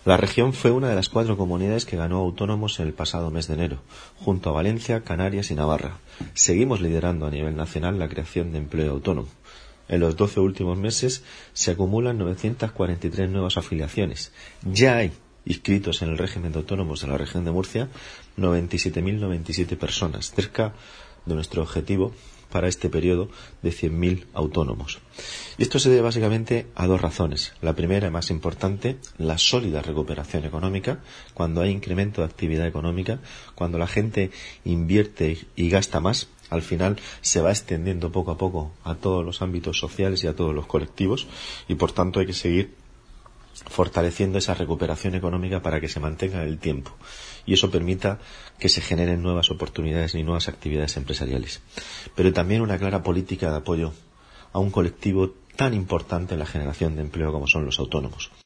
La región fue una de las 4 comunidades que ganó autónomos en el pasado mes de enero, junto a Valencia, Canarias y Navarra. Seguimos liderando a nivel nacional la creación de empleo autónomo. En los 12 últimos meses se acumulan 943 nuevas afiliaciones. Ya hay inscritos en el régimen de autónomos de la región de Murcia 97.097 personas, cerca de nuestro objetivo para este periodo de 100.000 autónomos. Y esto se debe básicamente a 2 razones. La primera, más importante, la sólida recuperación económica. Cuando hay incremento de actividad económica, cuando la gente invierte y gasta más, al final se va extendiendo poco a poco a todos los ámbitos sociales y a todos los colectivos, y por tanto hay que seguir fortaleciendo esa recuperación económica para que se mantenga en el tiempo y eso permita que se generen nuevas oportunidades y nuevas actividades empresariales. Pero también una clara política de apoyo a un colectivo tan importante en la generación de empleo como son los autónomos.